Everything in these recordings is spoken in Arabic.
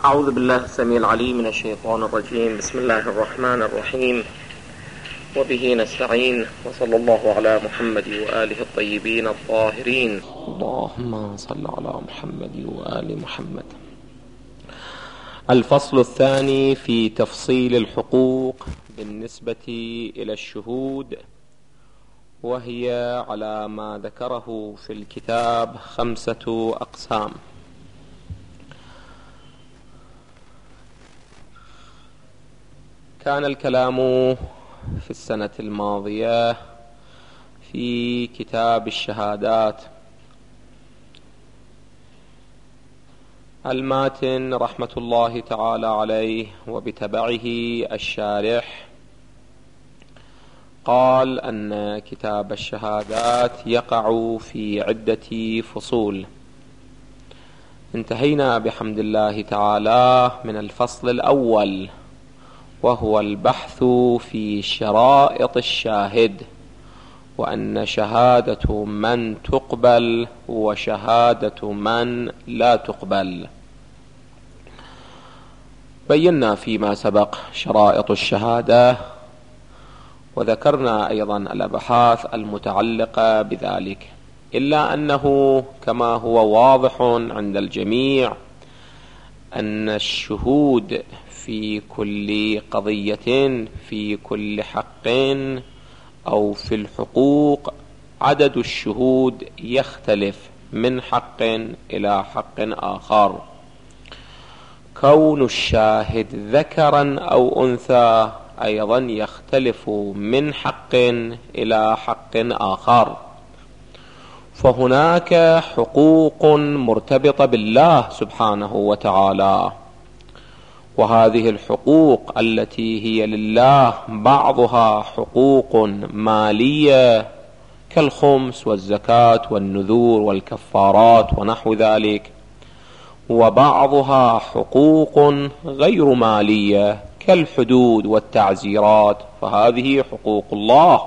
أعوذ بالله السميع العليم من الشيطان الرجيم. بسم الله الرحمن الرحيم، وبه نستعين، وصلى الله على محمد وآله الطيبين الطاهرين. اللهم صل على محمد وآل محمد. الفصل الثاني في تفصيل الحقوق بالنسبة إلى الشهود، وهي على ما ذكره في الكتاب 5 أقسام. كان الكلام في السنة الماضية في كتاب الشهادات. الماتن رحمة الله تعالى عليه وبتبعه الشارح قال أن كتاب الشهادات يقع في عدة فصول. انتهينا بحمد الله تعالى من الفصل الأول، وهو البحث في شرائط الشاهد، وأن شهادة من تقبل وشهادة من لا تقبل. بينا فيما سبق شرائط الشهادة، وذكرنا أيضا الأبحاث المتعلقة بذلك، إلا أنه كما هو واضح عند الجميع أن الشهود في كل قضية، في كل حق أو في الحقوق، عدد الشهود يختلف من حق إلى حق آخر. كون الشاهد ذكرا أو أنثى أيضا يختلف من حق إلى حق آخر. فهناك حقوق مرتبطة بالله سبحانه وتعالى، وهذه الحقوق التي هي لله بعضها حقوق مالية كالخمس والزكاة والنذور والكفارات ونحو ذلك، وبعضها حقوق غير مالية كالحدود والتعزيرات، فهذه حقوق الله.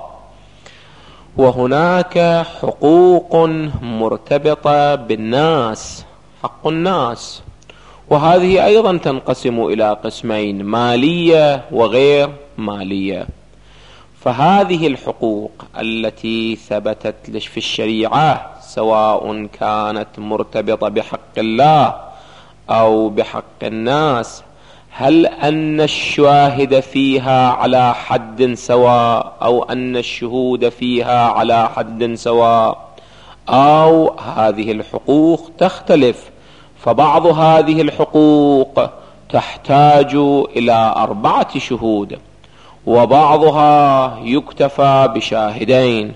وهناك حقوق مرتبطة بالناس، حق الناس، وهذه أيضا تنقسم إلى قسمين: مالية وغير مالية. فهذه الحقوق التي ثبتت في الشريعة، سواء كانت مرتبطة بحق الله أو بحق الناس، هل أن الشاهد فيها على حد سواء، أو أن الشهود فيها على حد سواء، أو هذه الحقوق تختلف. فبعض هذه الحقوق تحتاج إلى 4 شهود، وبعضها يكتفى بشاهدين،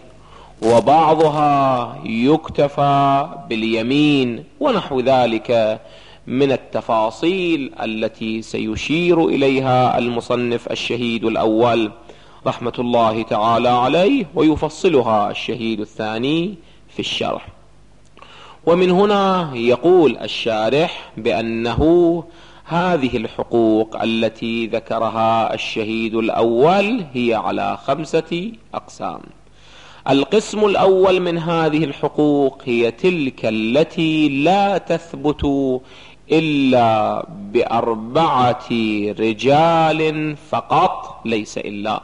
وبعضها يكتفى باليمين، ونحو ذلك من التفاصيل التي سيشير إليها المصنف الشهيد الأول رحمة الله تعالى عليه، ويفصلها الشهيد الثاني في الشرح. ومن هنا يقول الشارح بأنه هذه الحقوق التي ذكرها الشهيد الأول هي على 5 أقسام. القسم الأول من هذه الحقوق هي تلك التي لا تثبت إلا ب4 رجال فقط، ليس إلا.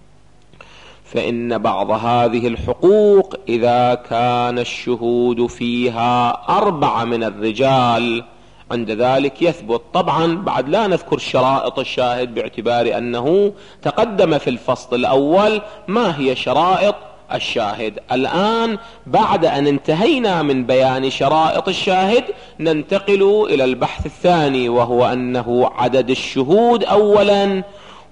فإن بعض هذه الحقوق إذا كان الشهود فيها 4 من الرجال عند ذلك يثبت. طبعا بعد لا نذكر شرائط الشاهد، باعتبار أنه تقدم في الفصل الأول ما هي شرائط الشاهد. الآن بعد أن انتهينا من بيان شرائط الشاهد ننتقل إلى البحث الثاني، وهو أنه عدد الشهود أولا،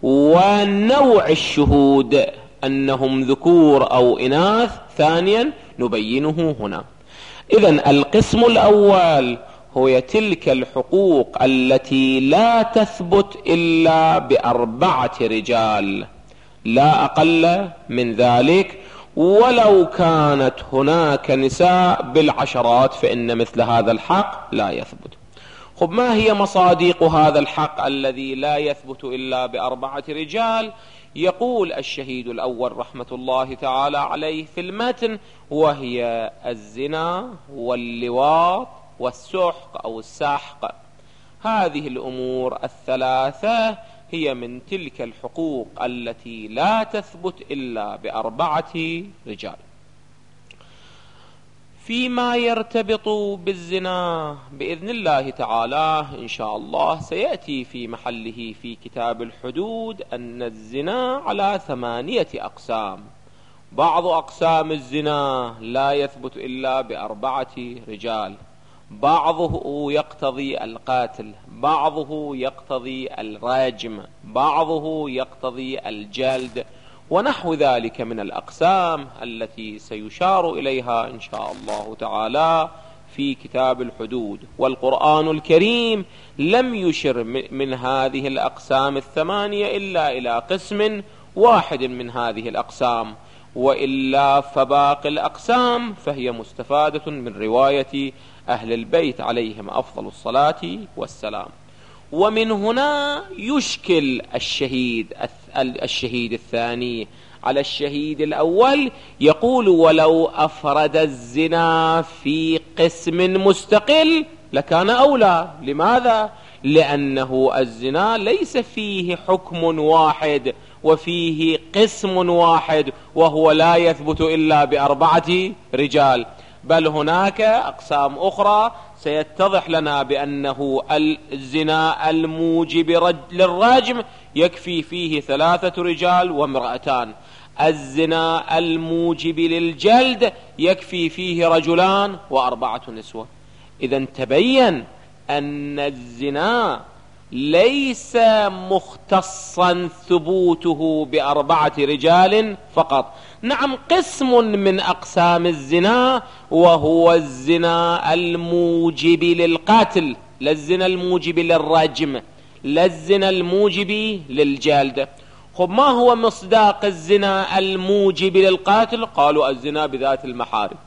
ونوع الشهود أنهم ذكور أو إناث ثانيا نبينه هنا. إذن القسم الأول هو تلك الحقوق التي لا تثبت إلا ب4 رجال، لا أقل من ذلك، ولو كانت هناك نساء بالعشرات فإن مثل هذا الحق لا يثبت. خب، ما هي مصادق هذا الحق الذي لا يثبت إلا ب4 رجال؟ يقول الشهيد الأول رحمة الله تعالى عليه في المتن: وهي الزنا واللواط والسحق أو السحق. هذه الأمور الثلاثة هي من تلك الحقوق التي لا تثبت إلا ب4 رجال. فيما يرتبط بالزنا بإذن الله تعالى إن شاء الله سيأتي في محله في كتاب الحدود أن الزنا على 8 أقسام. بعض أقسام الزنا لا يثبت إلا ب4 رجال، بعضه يقتضي القاتل، بعضه يقتضي الرجم، بعضه يقتضي الجلد، ونحو ذلك من الأقسام التي سيشار إليها إن شاء الله تعالى في كتاب الحدود. والقرآن الكريم لم يشر من هذه الأقسام 8 إلا إلى قسم واحد من هذه الأقسام، وإلا فباقي الأقسام فهي مستفادة من رواية أهل البيت عليهم أفضل الصلاة والسلام. ومن هنا يشكل الشهيد الثاني على الشهيد الأول، يقول ولو أفرد الزنا في قسم مستقل لكان أولى. لماذا؟ لأنه الزنا ليس فيه حكم واحد وفيه قسم واحد، وهو لا يثبت إلا ب4 رجال، بل هناك أقسام أخرى سيتضح لنا بأنه الزنا الموجب للرجم يكفي فيه 3 رجال وامرأتان، الزنا الموجب للجلد يكفي فيه 2 رجل و4 نسوة. إذن تبين أن الزنا ليس مختصا ثبوته ب4 رجال فقط. نعم، قسم من أقسام الزنا وهو الزنا الموجب للقاتل، لا الزنا الموجب للرجم، لا الزنا الموجب للجلد. ما هو مصداق الزنا الموجب للقاتل؟ قالوا الزنا بذات المحارم،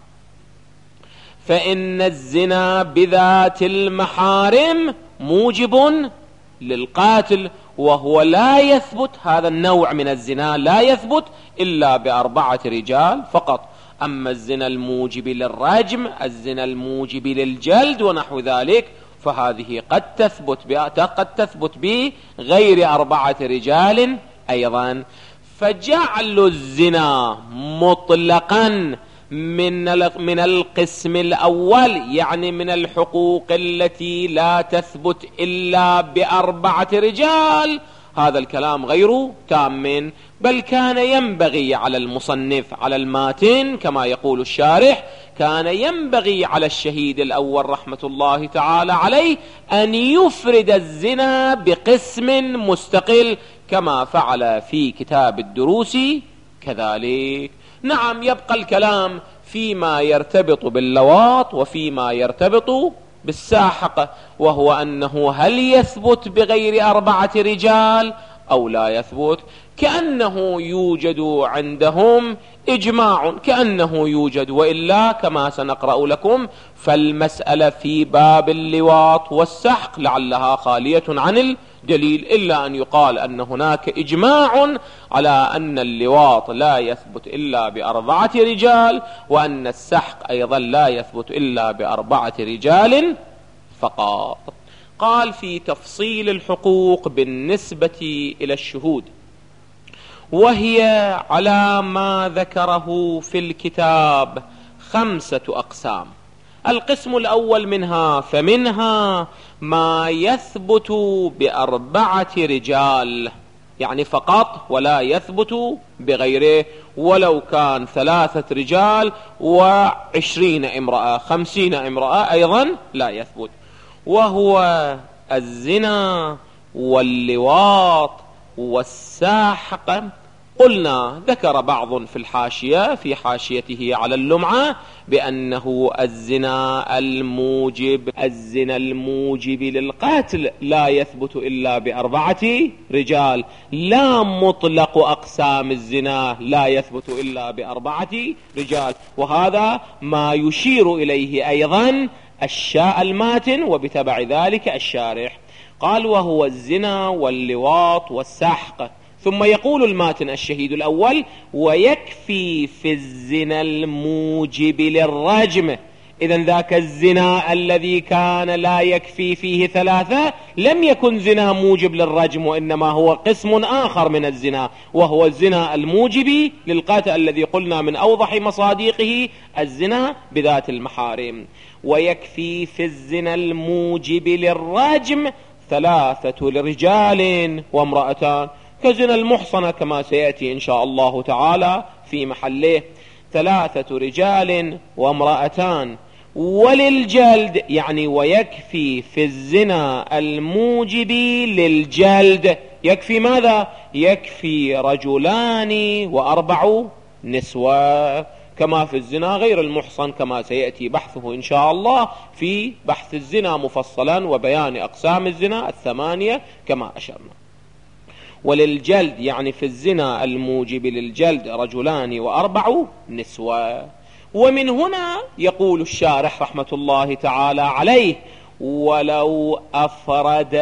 فإن الزنا بذات المحارم موجب للقاتل، وهو لا يثبت، هذا النوع من الزنا لا يثبت إلا ب4 رجال فقط. أما الزنا الموجب للرجم، الزنا الموجب للجلد ونحو ذلك، فهذه قد تثبت بغير 4 رجال أيضا. فجعل الزنا مطلقا من القسم الأول، يعني من الحقوق التي لا تثبت إلا ب4 رجال، هذا الكلام غير تام، بل كان ينبغي على المصنف على الماتن كما يقول الشارح، كان ينبغي على الشهيد الأول رحمة الله تعالى عليه أن يفرد الزنا بقسم مستقل كما فعل في كتاب الدروس كذلك. نعم، يبقى الكلام فيما يرتبط باللواط وفيما يرتبط بالساحقة، وهو أنه هل يثبت بغير 4 رجال أو لا يثبت؟ كأنه يوجد عندهم إجماع، كأنه يوجد، وإلا كما سنقرأ لكم فالمسألة في باب اللواط والسحق لعلها خالية عن الدليل، إلا أن يقال أن هناك إجماع على أن اللواط لا يثبت إلا ب4 رجال، وأن السحق أيضا لا يثبت إلا ب4 رجال فقط. قال في تفصيل الحقوق بالنسبة إلى الشهود، وهي على ما ذكره في الكتاب 5 أقسام. القسم الأول منها فمنها ما يثبت ب4 رجال، يعني فقط، ولا يثبت بغيره، ولو كان 3 رجال و20 امرأة 50 امرأة أيضا لا يثبت، وهو الزنا واللواط والساحق. قلنا ذكر بعض في الحاشية في حاشيته على اللمعة بأنه الزنا الموجب للقتل لا يثبت إلا ب4 رجال، لا مطلق أقسام الزنا لا يثبت إلا ب4 رجال، وهذا ما يشير إليه أيضا الماتن وبتبع ذلك الشارح. قال وهو الزنا واللواط والسحق. ثم يقول الماتن الشهيد الأول ويكفي في الزنا الموجب للرجم إذن ذاك الزنا الذي كان لا يكفي فيه 3 لم يكن زنا موجب للرجم، وإنما هو قسم آخر من الزنا، وهو الزنا الموجب للقتل الذي قلنا من أوضح مصادقه الزنا بذات المحارم. ويكفي في الزنا الموجب للرجم 3 لرجال وامرأتان، كزنا المحصنة كما سيأتي إن شاء الله تعالى في محله، 3 رجال وامرأتان. وللجلد يعني ويكفي في الزنا الموجب للجلد، يكفي ماذا؟ يكفي 2 رجلان و4 نسوة، كما في الزنا غير المحصن كما سيأتي بحثه إن شاء الله في بحث الزنا مفصلا وبيان أقسام الزنا 8 كما أشرنا. وللجلد يعني في الزنا الموجب للجلد 2 رجلان و4 نسوة. ومن هنا يقول الشارح رحمة الله تعالى عليه: ولو أفرد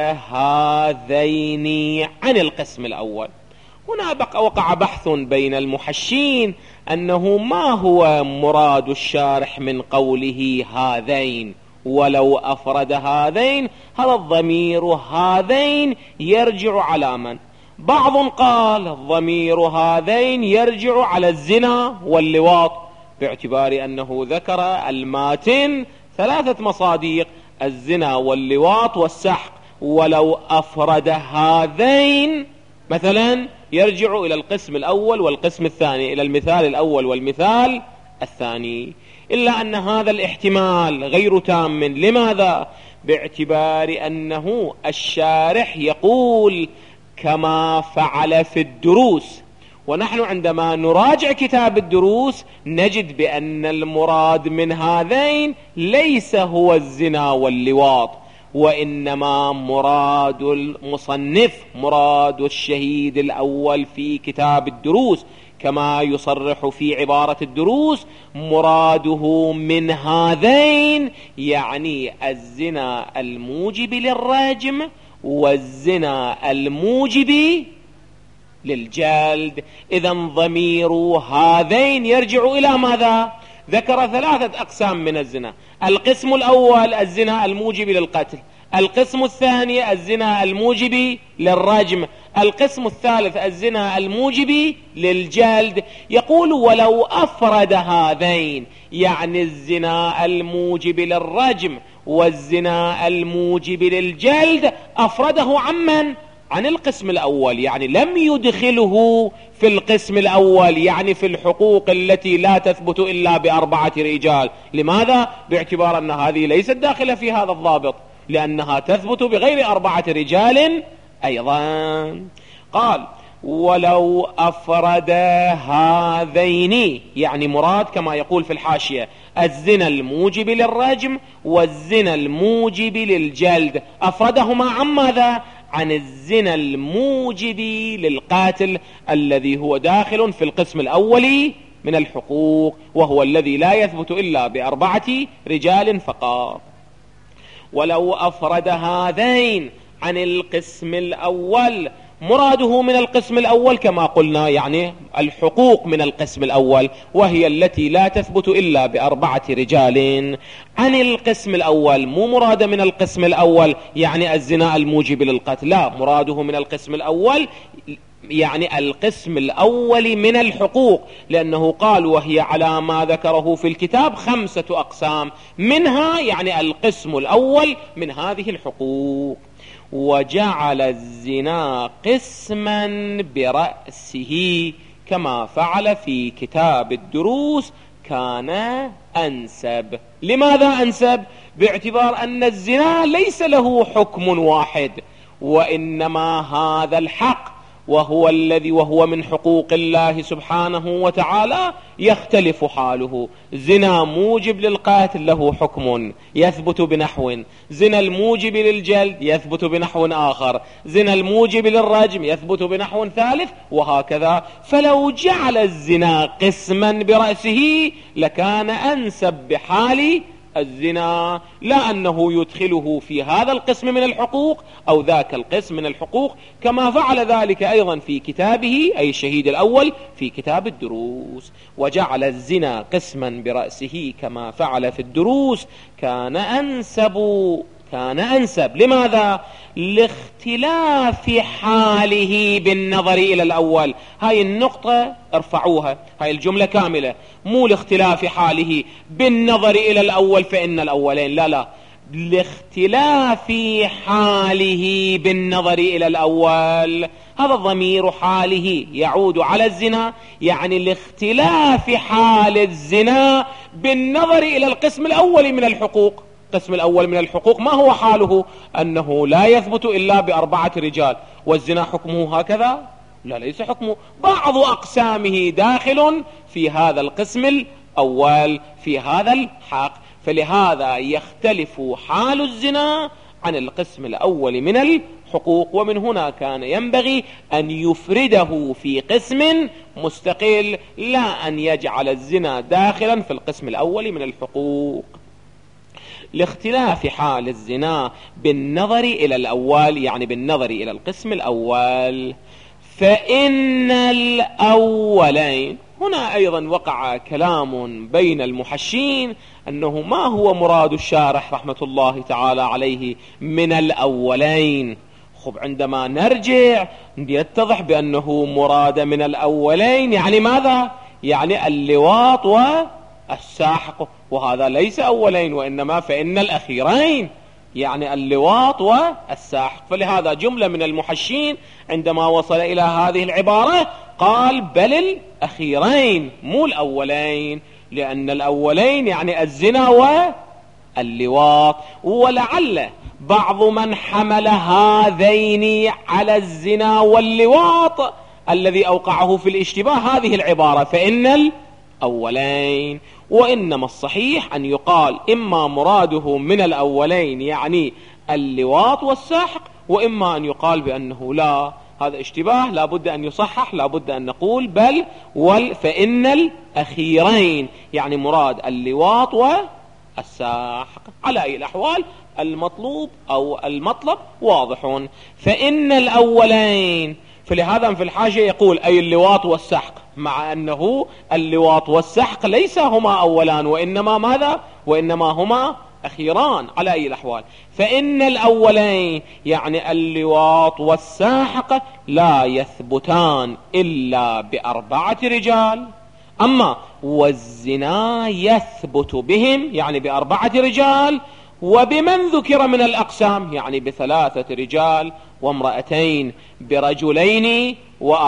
هذين عن القسم الأول. هنا وقع بحث بين المحشين أنه ما هو مراد الشارح من قوله هذين، ولو أفرد هذين، هل الضمير هذين يرجع على من؟ بعض قال الضمير هذين يرجع على الزنا واللواط، باعتبار أنه ذكر الماتن 3 مصادق: الزنا واللواط والسحق. ولو أفرد هذين مثلا يرجع إلى القسم الأول والقسم الثاني، إلى المثال الأول والمثال الثاني، إلا أن هذا الاحتمال غير تام. لماذا؟ باعتبار أنه الشارح يقول كما فعل في الدروس، ونحن عندما نراجع كتاب الدروس نجد بأن المراد من هذين ليس هو الزنا واللواط، وإنما مراد المصنف، مراد الشهيد الأول في كتاب الدروس، كما يصرح في عبارة الدروس: مراده من هذين يعني الزنا الموجب للرجم والزنا الموجب للجلد. إذن ضمير هذين يرجع إلى ماذا؟ ذكر 3 أقسام من الزنا: القسم الأول الزنا الموجب للقتل، القسم الثاني الزنا الموجب للرجم، القسم الثالث الزنا الموجب للجلد. يقول ولو أفرد هذين يعني الزنا الموجب للرجم والزنا الموجب للجلد، أفرده عمن؟ عن القسم الأول، يعني لم يدخله في القسم الأول، يعني في الحقوق التي لا تثبت إلا ب4 رجال. لماذا؟ باعتبار أن هذه ليست داخلة في هذا الضابط، لأنها تثبت بغير 4 رجال أيضا. قال ولو أفرد هذين يعني مراد كما يقول في الحاشية الزنا الموجب للرجم والزنا الموجب للجلد، أفردهما عن ماذا؟ عن الزنا الموجب للقاتل الذي هو داخل في القسم الأول من الحقوق، وهو الذي لا يثبت إلا ب4 رجال فقط. ولو أفرد هذين عن القسم الأول، مراده من القسم الأول كما قلنا يعني الحقوق من القسم الأول، وهي التي لا تثبت إلا ب4 رجال. عن القسم الأول مو مراد من القسم الأول يعني الزنا الموجب للقتل، لا، مراده من القسم الأول يعني القسم الأول من الحقوق، لأنه قال وهي على ما ذكره في الكتاب 5 أقسام، منها يعني القسم الأول من هذه الحقوق. وجعل الزنا قسما برأسه كما فعل في كتاب الدروس كان أنسب. لماذا أنسب؟ باعتبار أن الزنا ليس له حكم واحد، وإنما هذا الحق وهو من حقوق الله سبحانه وتعالى يختلف حاله. زنا موجب للقاتل له حكم يثبت بنحو، زنا الموجب للجلد يثبت بنحو آخر، زنا الموجب للرجم يثبت بنحو ثالث، وهكذا. فلو جعل الزنا قسما برأسه لكان أنسب بحال الزنا، لا أنه يدخله في هذا القسم من الحقوق أو ذاك القسم من الحقوق، كما فعل ذلك أيضا في كتابه أي الشهيد الأول في كتاب الدروس. وجعل الزنا قسما برأسه كما فعل في الدروس كان أنسب. لماذا؟ لاختلاف حاله بالنظر إلى الأول. هاي النقطة ارفعوها، هاي الجملة كاملة، مو لاختلاف حاله بالنظر إلى الأول فإن الأولين، لا، لاختلاف حاله بالنظر إلى الأول. هذا الضمير حاله يعود على الزنا، يعني لاختلاف حال الزنا بالنظر إلى القسم الأول من الحقوق. القسم الأول من الحقوق ما هو حاله؟ أنه لا يثبت إلا ب4 رجال، والزنا حكمه هكذا؟ لا، ليس حكمه، بعض أقسامه داخل في هذا القسم الأول في هذا الحق. فلهذا يختلف حال الزنا عن القسم الأول من الحقوق، ومن هنا كان ينبغي أن يفرده في قسم مستقل، لا أن يجعل الزنا داخلا في القسم الأول من الحقوق. لاختلاف حال الزنا بالنظر إلى الأول، يعني بالنظر إلى القسم الأول. فإن الأولين، هنا أيضا وقع كلام بين المحشين أنه ما هو مراد الشارح رحمة الله تعالى عليه من الأولين. عندما نرجع يتضح بأنه مراد من الأولين يعني ماذا؟ يعني اللواط والساحق، وهذا ليس أولين وإنما فإن الأخيرين، يعني اللواط والساحق. فلهذا جملة من المحشين عندما وصل إلى هذه العبارة قال بل الأخيرين مو الأولين، لأن الأولين يعني الزنا واللواط. ولعل بعض من حمل هذين على الزنا واللواط الذي أوقعه في الاشتباه هذه العبارة فإن الأولين، وإنما الصحيح أن يقال إما مراده من الأولين يعني اللواط والساحق، وإما أن يقال بأنه لا، هذا اشتباه لا بد أن يصحح، لا بد أن نقول بل فإن الأخيرين يعني مراد اللواط والساحق. على أي الأحوال المطلوب أو المطلب واضح، فإن الأولين. فلهذا في الحاشية يقول أي اللواط والسحق، مع أنه اللواط والسحق ليس هما أولان وإنما ماذا؟ وإنما هما أخيران. على أي الأحوال فإن الأولين يعني اللواط والساحق لا يثبتان إلا ب4 رجال، أما والزنا يثبت بهم يعني ب4 رجال، وبمن ذكر من الأقسام يعني ب3 رجال وامرأتين، برجلين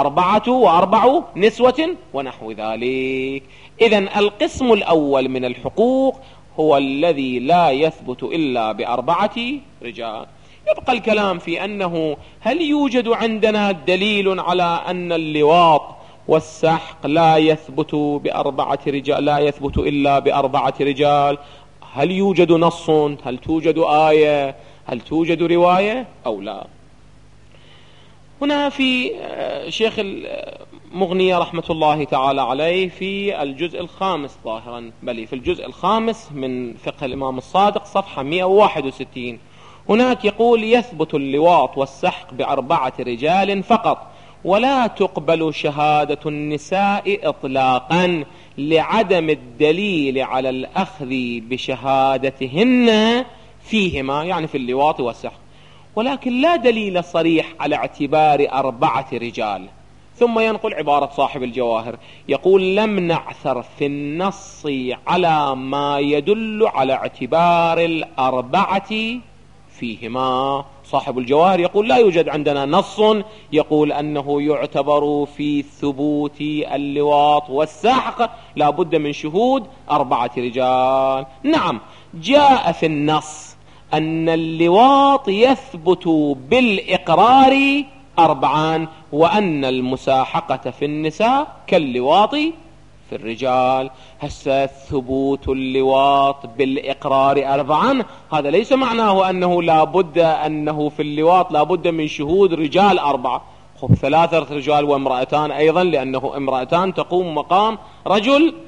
و4 نسوة ونحو ذلك. إذن القسم الأول من الحقوق هو الذي لا يثبت إلا ب4 رجال. يبقى الكلام في أنه هل يوجد عندنا دليل على أن اللواط والسحق لا يثبت ب4 رجال، لا يثبت إلا ب4 رجال؟ هل يوجد نص؟ هل توجد آية؟ هل توجد رواية أو لا؟ هنا في شيخ المغنية رحمة الله تعالى عليه في الجزء 5 ظاهرا، بل في الجزء 5 من فقه الإمام الصادق صفحة 161، هناك يقول يثبت اللواط والسحق ب4 رجال فقط، ولا تقبل شهادة النساء إطلاقا لعدم الدليل على الأخذ بشهادتهن فيهما، يعني في اللواط والسحق، ولكن لا دليل صريح على اعتبار 4 رجال. ثم ينقل عبارة صاحب الجواهر يقول لم نعثر في النص على ما يدل على اعتبار 4 فيهما. صاحب الجواهر يقول لا يوجد عندنا نص يقول أنه يعتبر في ثبوت اللواط والسحق لا بد من شهود 4 رجال. نعم، جاء في النص أن اللواط يثبت بالإقرار 4، وأن المساحقة في النساء كاللواط في الرجال. هسه ثبوت اللواط بالإقرار 4 هذا ليس معناه أنه لا بد أنه في اللواط لا بد من شهود رجال 4، 3 رجال وامرأتان أيضا، لأنه امرأتان تقوم مقام رجل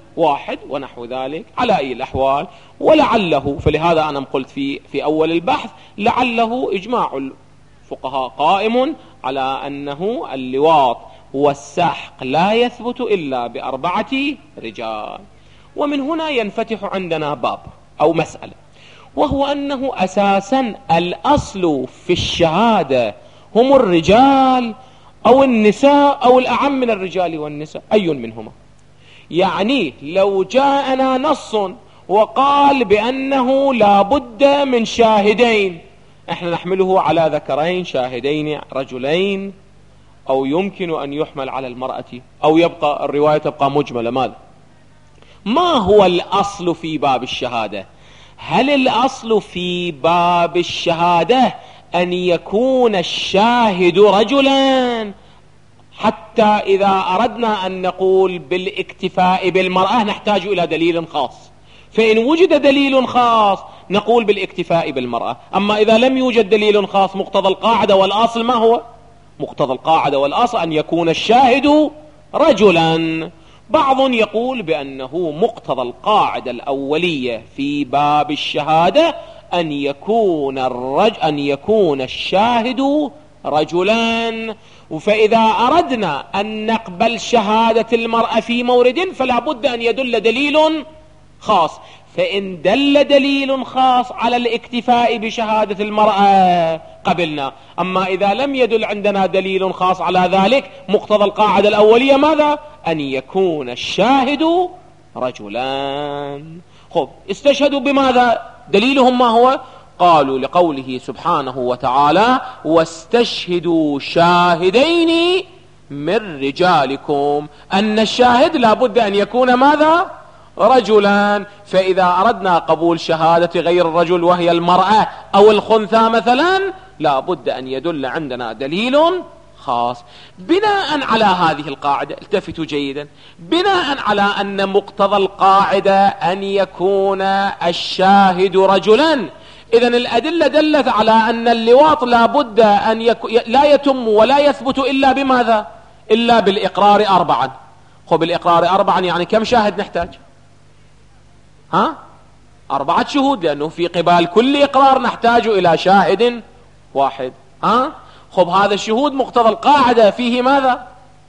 واحد ونحو ذلك. على أي الأحوال ولعله، فلهذا أنا قلت في أول البحث لعله إجماع الفقهاء قائم على أنه اللواط والسحق لا يثبت إلا ب4 رجال. ومن هنا ينفتح عندنا باب أو مسألة، وهو أنه أساسا الأصل في الشهادة هم الرجال أو النساء أو الأعم من الرجال والنساء، أي منهما؟ يعني لو جاءنا نص وقال بأنه لا بد من شاهدين، احنا نحمله على ذكرين شاهدين رجلين، أو يمكن أن يحمل على المرأة، أو يبقى الرواية تبقى مجملة. ماذا؟ ما هو الأصل في باب الشهادة؟ هل الأصل في باب الشهادة أن يكون الشاهد رجلا، حتى إذا أردنا أن نقول بالاكتفاء بالمرأة نحتاج إلى دليل خاص، فإن وجد دليل خاص نقول بالاكتفاء بالمرأة. أما إذا لم يوجد دليل خاص، مقتضى القاعدة والأصل ما هو؟ مقتضى القاعدة والأصل أن يكون الشاهد رجلا. بعض يقول بأنه مقتضى القاعدة الأولية في باب الشهادة أن يكون الشاهد رجلا، فإذا أردنا أن نقبل شهادة المرأة في مورد فلا بد أن يدل دليل خاص، فإن دل دليل خاص على الاكتفاء بشهادة المرأة قبلنا. أما إذا لم يدل عندنا دليل خاص على ذلك، مقتضى القاعدة الأولية ماذا؟ أن يكون الشاهد رجلا. خب، استشهدوا بماذا؟ دليلهم ما هو؟ قالوا لقوله سبحانه وتعالى واستشهدوا شاهدين من رجالكم، أن الشاهد لا بد أن يكون ماذا؟ رجلا. فإذا أردنا قبول شهادة غير الرجل وهي المرأة أو الخنثى مثلا، لا بد أن يدل عندنا دليل خاص. بناء على هذه القاعدة، التفتوا جيدا، بناء على أن مقتضى القاعدة أن يكون الشاهد رجلا، إذن الأدلة دلت على أن اللواط لا بد أن لا يتم ولا يثبت إلا بماذا؟ إلا بالإقرار 4. خب الإقرار 4 يعني كم شاهد نحتاج؟ 4 شهود، لأنه في قبال كل إقرار نحتاج إلى شاهد واحد. خب هذا الشهود مقتضى القاعدة فيه ماذا؟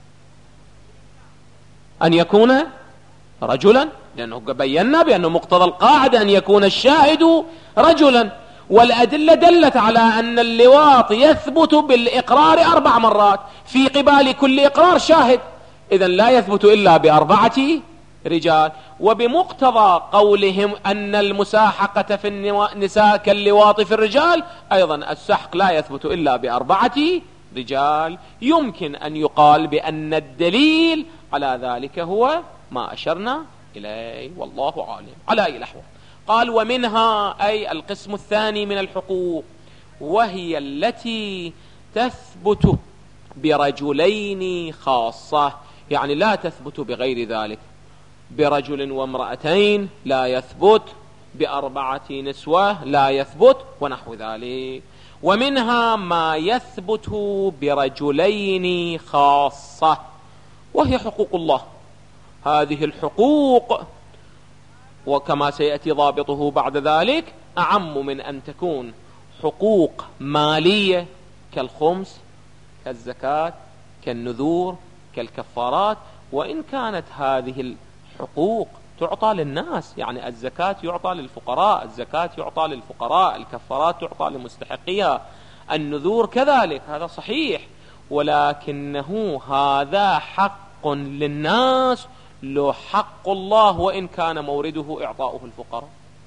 أن يكون رجلا، لأنه بينا بأنه مقتضى القاعدة أن يكون الشاهد رجلا، والأدلة دلت على أن اللواط يثبت بالإقرار 4 مرات، في قبال كل إقرار شاهد، إذن لا يثبت إلا ب4 رجال. وبمقتضى قولهم أن المساحقة في النساء كاللواط في الرجال، أيضا السحق لا يثبت إلا ب4 رجال. يمكن أن يقال بأن الدليل على ذلك هو ما أشرنا إليه، والله عالم. على أي الأحوال قال ومنها أي القسم الثاني من الحقوق، وهي التي تثبت برجلين خاصة، يعني لا تثبت بغير ذلك، برجل وامرأتين لا يثبت، ب4 نسوة لا يثبت، ونحو ذلك. ومنها ما يثبت برجلين خاصة، وهي حقوق الله. هذه الحقوق وكما سيأتي ضابطه بعد ذلك أعم من أن تكون حقوق مالية كالخمس كالزكاة كالنذور كالكفارات، وإن كانت هذه الحقوق تعطى للناس، يعني الزكاة يعطى للفقراء، الزكاة يعطى للفقراء، الكفارات تعطى لمستحقيها، النذور كذلك، هذا صحيح، ولكنه هذا حق للناس له حق الله، وإن كان مورده إعطاؤه الفقراء.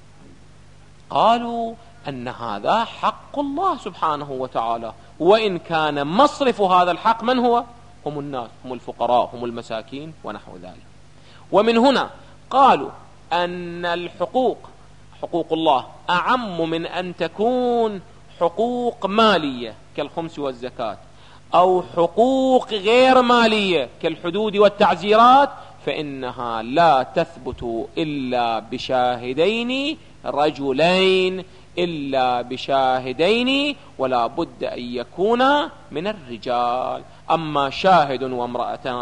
قالوا أن هذا حق الله سبحانه وتعالى، وإن كان مصرف هذا الحق من هو؟ هم الناس، هم الفقراء، هم المساكين، ونحو ذلك. ومن هنا قالوا أن الحقوق حقوق الله أعم من أن تكون حقوق مالية كالخمس والزكاة، أو حقوق غير مالية كالحدود والتعزيرات، فإنها لا تثبت إلا بشاهدين رجلين، إلا بشاهدين، ولا بد أن يكون من الرجال. أما شاهد وامرأتان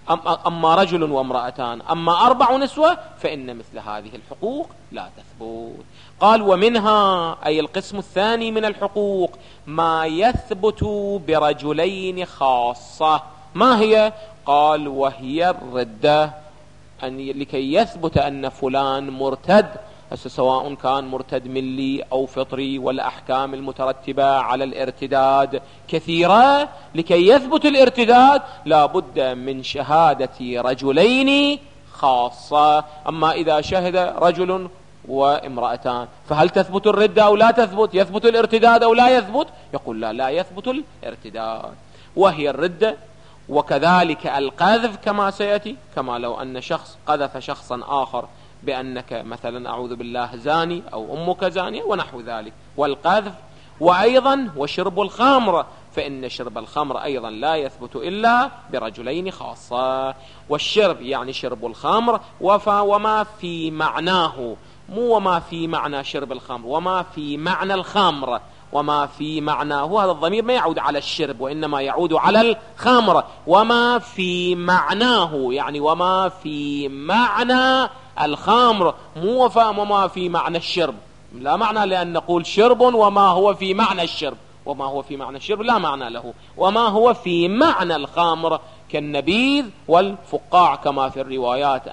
أما رجل وامرأتان، أما 4 نسوة فإن مثل هذه الحقوق لا تثبت. قال ومنها أي القسم الثاني من الحقوق ما يثبت برجلين خاصة. ما هي؟ قال وهي الردة، لكي يثبت أن فلان مرتد، سواء كان مرتد ملي أو فطري، والأحكام المترتبة على الارتداد كثيرة، لكي يثبت الارتداد لا بد من شهادة رجلين خاصة. أما إذا شهد رجل وامرأتان فهل تثبت الردة أو لا تثبت؟ يثبت الارتداد أو لا يثبت؟ يقول لا يثبت الارتداد، وهي الردة. وكذلك القذف كما سيأتي، كما لو أن شخص قذف شخصا آخر بأنك مثلا أعوذ بالله زاني أو أمك زانية ونحو ذلك، والقذف. وأيضا وشرب الخمر، فإن شرب الخمر أيضا لا يثبت إلا برجلين خاصة. والشرب يعني شرب الخمر وما في معناه، مو وما في معنى شرب الخمر، وما في معنى الخمر، وما في معناه، هذا الضمير ما يعود على الشرب وإنما يعود على الخمر. وما في معناه يعني وما في معنى الخمر، مو وما في معنى الشرب، لا معنى لأن نقول شرب وما هو في معنى الشرب، وما هو في معنى الشرب لا معنى له. وما هو في معنى الخمر كالنبيذ والفقاع، كما في الروايات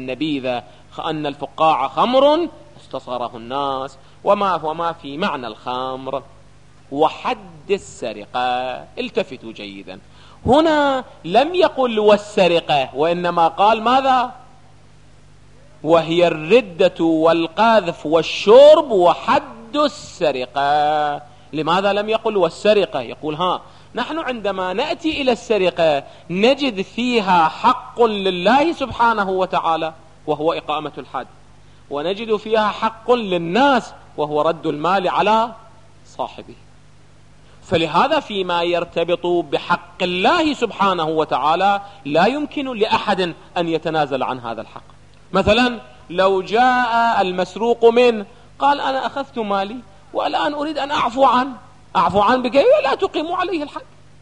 أن الفقاع خمر استصغره الناس، وما في معنى الخمر. وحد السرقة، التفتوا جيدا، هنا لم يقل والسرقة، وإنما قال ماذا؟ وهي الردة والقذف والشرب وحد السرقة. لماذا لم يقل والسرقة؟ يقول نحن عندما نأتي إلى السرقة نجد فيها حق لله سبحانه وتعالى وهو إقامة الحد، ونجد فيها حق للناس وهو رد المال على صاحبه. فلهذا فيما يرتبط بحق الله سبحانه وتعالى لا يمكن لأحد أن يتنازل عن هذا الحق. مثلا لو جاء المسروق منه قال أنا أخذت مالي والآن أريد أن أعفو عنه بكيف؟ لا تقيم عليه الحق.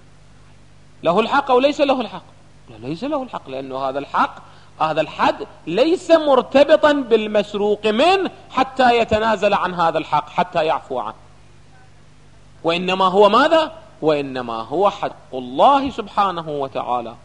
له الحق أو ليس له الحق؟ لا، ليس له الحق، لأنه هذا الحد ليس مرتبطا بالمسروق منه حتى يتنازل عن هذا الحق، حتى يعفو عنه. وإنما هو ماذا؟ وإنما هو حق الله سبحانه وتعالى.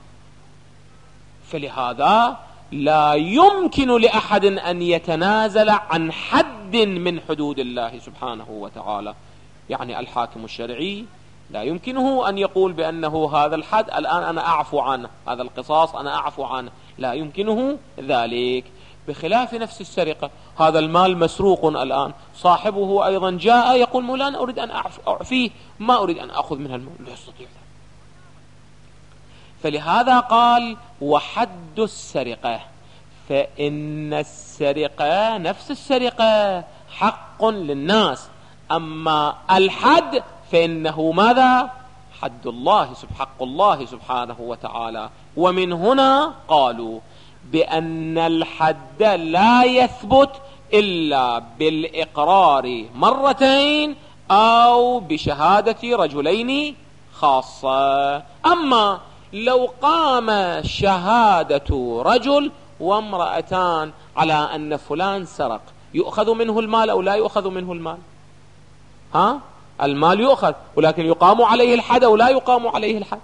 فلهذا لا يمكن لأحد أن يتنازل عن حد من حدود الله سبحانه وتعالى. يعني الحاكم الشرعي لا يمكنه أن يقول بأنه هذا الحد الآن أنا أعفو عنه، هذا القصاص أنا أعفو عنه، لا يمكنه ذلك. بخلاف نفس السرقة، هذا المال مسروق الآن، صاحبه أيضا جاء يقول مولانا أريد أن أعفيه، ما أريد أن أخذ منها المال، لا يستطيع. فلهذا قال وحد السرقة، فإن السرقة نفس السرقة حق للناس، أما الحد فإنه ماذا؟ حد الله، حق الله سبحانه وتعالى. ومن هنا قالوا بأن الحد لا يثبت إلا بالإقرار مرتين أو بشهادة رجلين خاصة. أما لو قام شهادة رجل وامرأتان على أن فلان سرق، يؤخذ منه المال أو لا يؤخذ منه المال؟ المال يؤخذ، ولكن يقام عليه الحد أو لا يقام عليه الحد؟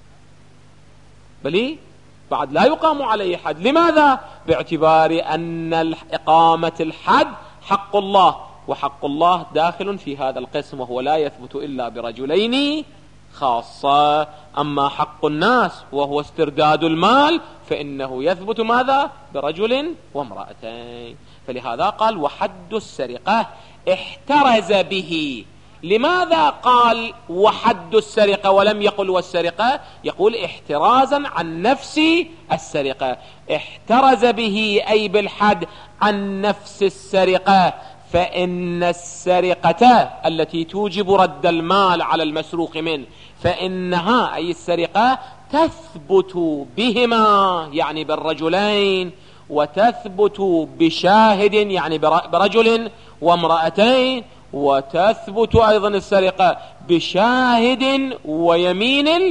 بلي بعد لا يقام عليه حد. لماذا؟ باعتبار أن إقامة الحد حق الله، وحق الله داخل في هذا القسم، وهو لا يثبت إلا برجلين خاصة. أما حق الناس وهو استرداد المال فإنه يثبت ماذا؟ برجل وامرأتين. فلهذا قال وحد السرقة احترز به. لماذا قال وحد السرقة ولم يقل والسرقة؟ يقول احترازا عن نفس السرقة، احترز به أي بالحد عن نفس السرقة. فإن السرقة التي توجب رد المال على المسروق منه فإنها أي السرقة تثبت بهما يعني بالرجلين، وتثبت بشاهد يعني برجل وامرأتين، وتثبت أيضا السرقة بشاهد ويمين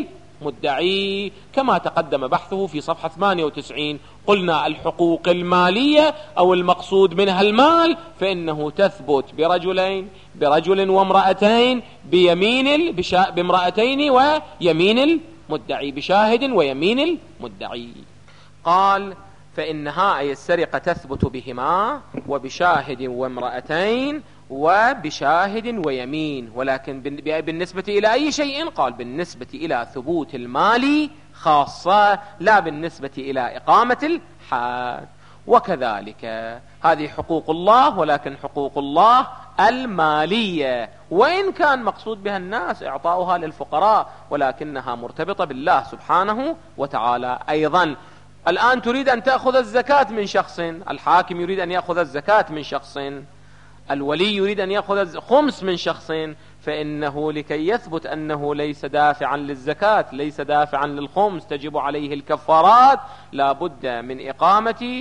مدعي، كما تقدم بحثه في صفحة 98. قلنا الحقوق المالية أو المقصود منها المال فإنه تثبت برجل وامرأتين بامرأتين ويمين المدعي، بشاهد ويمين المدعي. قال فإنها أي السرقة تثبت بهما وبشاهد وامرأتين وبشاهد ويمين، ولكن بالنسبة إلى أي شيء؟ قال بالنسبة إلى ثبوت المال خاصة، لا بالنسبة إلى إقامة الحد. وكذلك هذه حقوق الله، ولكن حقوق الله المالية، وإن كان مقصود بها الناس إعطاؤها للفقراء، ولكنها مرتبطة بالله سبحانه وتعالى. أيضا الآن تريد أن تأخذ الزكاة من شخص، الحاكم يريد أن يأخذ الزكاة من شخص، الولي يريد أن يأخذ خمس من شخص، فإنه لكي يثبت أنه ليس دافعا للزكاة، ليس دافعا للخمس، تجب عليه الكفارات، لا بد من إقامة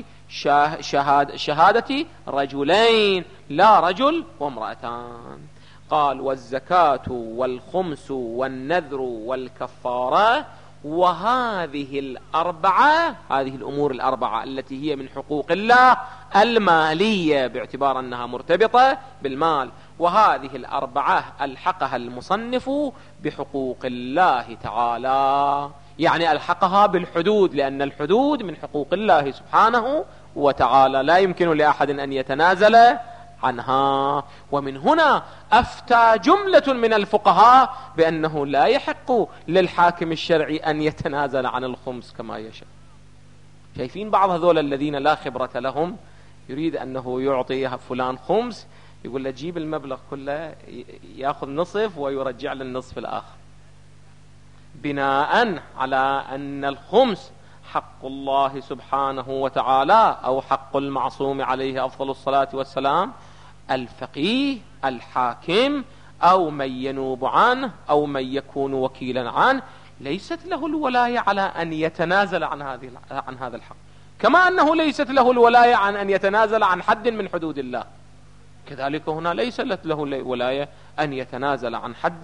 شهادة رجلين، لا رجل وامرأتان. قال والزكاة والخمس والنذر والكفارة، وهذه الأربعة، هذه الأمور الأربعة التي هي من حقوق الله المالية باعتبار أنها مرتبطة بالمال، وهذه الأربعة ألحقها المصنف بحقوق الله تعالى، يعني ألحقها بالحدود، لأن الحدود من حقوق الله سبحانه وتعالى لا يمكن لأحد أن يتنازل عنها. ومن هنا أفتى جملة من الفقهاء بأنه لا يحق للحاكم الشرعي أن يتنازل عن الخمس كما يشاء. شايفين بعض هذول الذين لا خبرة لهم يريد أنه يعطي فلان خمس، يقول له جيب المبلغ كله، يأخذ نصف ويرجع للنصف الآخر، بناء على أن الخمس حق الله سبحانه وتعالى أو حق المعصوم عليه أفضل الصلاة والسلام. الفقيه الحاكم أو من ينوب عنه أو من يكون وكيلا عنه ليست له الولاية على أن يتنازل عن هذا الحق، كما أنه ليست له الولاية عن أن يتنازل عن حد من حدود الله، كذلك هنا ليست له الولاية أن يتنازل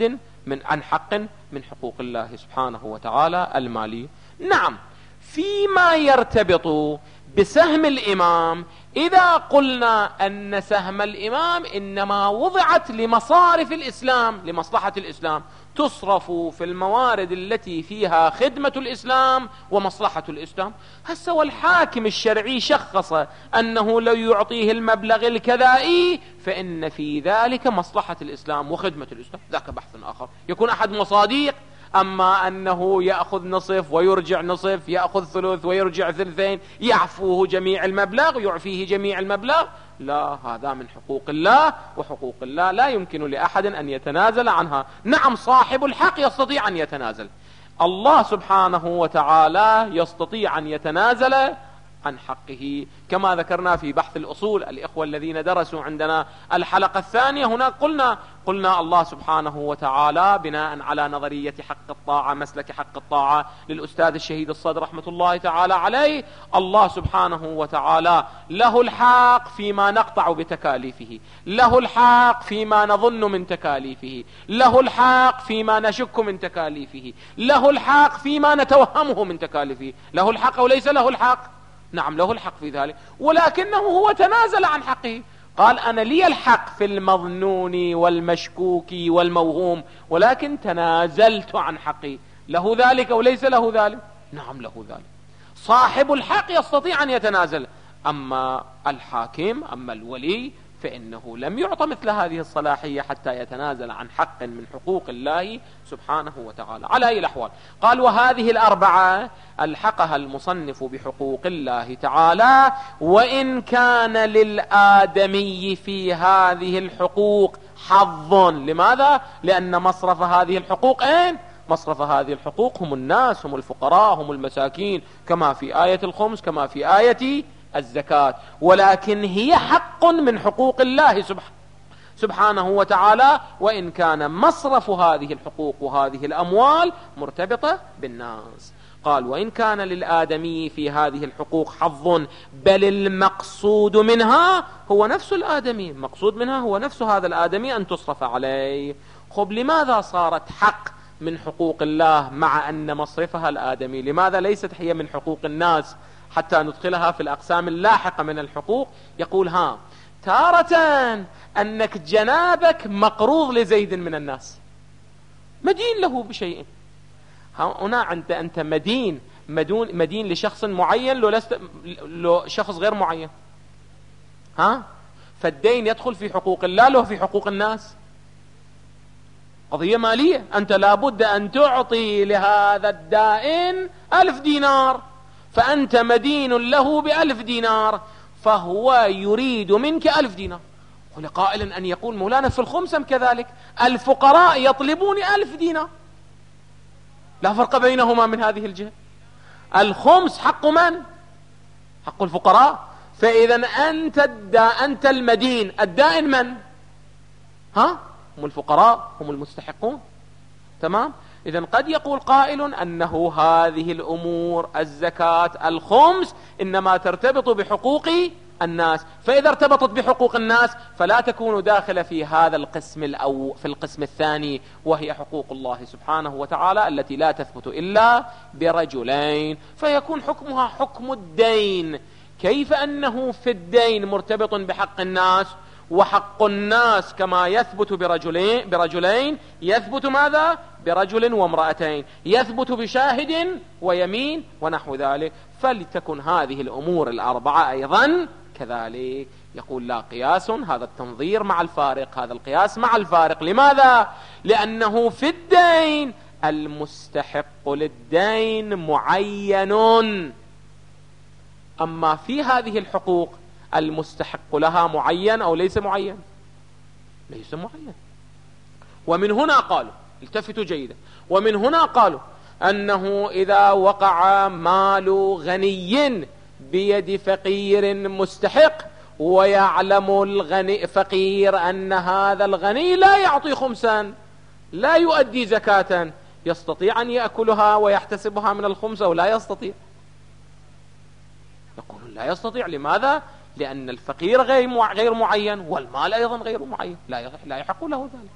عن حق من حقوق الله سبحانه وتعالى المالي. نعم، فيما يرتبط بسهم الإمام، إذا قلنا أن سهم الإمام إنما وضعت لمصارف الإسلام، لمصلحة الإسلام، تصرف في الموارد التي فيها خدمة الإسلام ومصلحة الإسلام، هسه والحاكم الشرعي شخص أنه لو يعطيه المبلغ الكذائي فإن في ذلك مصلحة الإسلام وخدمة الإسلام، ذاك بحث آخر، يكون أحد مصاديق. أما أنه يأخذ نصف ويرجع نصف، يأخذ ثلث ويرجع ثلثين، يعفوه جميع المبلغ، يعفيه جميع المبلغ، لا، هذا من حقوق الله، وحقوق الله لا يمكن لأحد أن يتنازل عنها. نعم، صاحب الحق يستطيع أن يتنازل، الله سبحانه وتعالى يستطيع أن يتنازل عن حقه، كما ذكرنا في بحث الأصول. الإخوة الذين درسوا عندنا الحلقة الثانية هناك قلنا الله سبحانه وتعالى بناء على نظرية حق الطاعة، مسلك حق الطاعة للأستاذ الشهيد الصدر رحمة الله تعالى عليه، الله سبحانه وتعالى له الحق فيما نقطع بتكاليفه، له الحق فيما نظن من تكاليفه، له الحق فيما نشك من تكاليفه، له الحق فيما نتوهمه من تكاليفه. له الحق وليس له الحق؟ نعم له الحق في ذلك، ولكنه هو تنازل عن حقه، قال أنا لي الحق في المظنون والمشكوك والموهوم، ولكن تنازلت عن حقي. له ذلك وليس له ذلك؟ نعم له ذلك. صاحب الحق يستطيع أن يتنازل، أما الحاكم، أما الولي، فإنه لم يعطى مثل هذه الصلاحية حتى يتنازل عن حق من حقوق الله سبحانه وتعالى. على أي الأحوال، قال وهذه الأربعة ألحقها المصنف بحقوق الله تعالى، وإن كان للآدمي في هذه الحقوق حظ. لماذا؟ لأن مصرف هذه الحقوق مصرف هذه الحقوق هم الناس، هم الفقراء، هم المساكين، كما في آية الخمس، كما في آية الزكاة، ولكن هي حق من حقوق الله سبحانه وتعالى، وإن كان مصرف هذه الحقوق وهذه الأموال مرتبطة بالناس. قال وإن كان للآدمي في هذه الحقوق حظ، بل المقصود منها هو نفس الآدمي، المقصود منها هو نفس هذا الآدمي أن تصرف عليه. خب لماذا صارت حق من حقوق الله مع أن مصرفها الآدمي. لماذا ليست هي من حقوق الناس حتى ندخلها في الأقسام اللاحقة من الحقوق؟ يقول تارة أنك جنابك مقروض لزيد من الناس، مدين له بشيء. هنا أنت مدين لشخص معين لو شخص غير معين. فالدين يدخل في حقوق الله له في حقوق الناس. قضية مالية، أنت لابد أن تعطي لهذا الدائن 1000 دينار، فأنت مدين له ب1000 دينار، فهو يريد منك 1000 دينار. قل قائل أن يقول مولانا في الخمس أم كذلك؟ الفقراء يطلبون 1000 دينار، لا فرق بينهما من هذه الجهة. الخمس حق من؟ حق الفقراء. فإذا أنت المدين، الدائن من؟ هم الفقراء، هم المستحقون. تمام؟ إذن قد يقول قائل أنه هذه الأمور الزكاة الخمس إنما ترتبط بحقوق الناس، فإذا ارتبطت بحقوق الناس فلا تكون داخلة في هذا القسم في القسم الثاني، وهي حقوق الله سبحانه وتعالى التي لا تثبت إلا برجلين، فيكون حكمها حكم الدين. كيف أنه في الدين مرتبط بحق الناس، وحق الناس كما يثبت برجلين يثبت ماذا؟ برجل وامرأتين، يثبت بشاهد ويمين ونحو ذلك، فلتكن هذه الأمور الأربعة أيضا كذلك. يقول لا قياس، هذا التنظير مع الفارق، هذا القياس مع الفارق. لماذا؟ لأنه في الدين المستحق للدين معين، أما في هذه الحقوق المستحق لها معين أو ليس معين؟ ليس معين. ومن هنا قالوا، التفتوا جيدا، ومن هنا قالوا أنه إذا وقع مال غني بيد فقير مستحق، ويعلم الغني فقير أن هذا الغني لا يعطي خمسا، لا يؤدي زكاة، يستطيع أن يأكلها ويحتسبها من الخمس أو لا يستطيع؟ يقول لا يستطيع. لماذا؟ لأن الفقير غير معين، والمال أيضا غير معين، لا يحق له ذلك.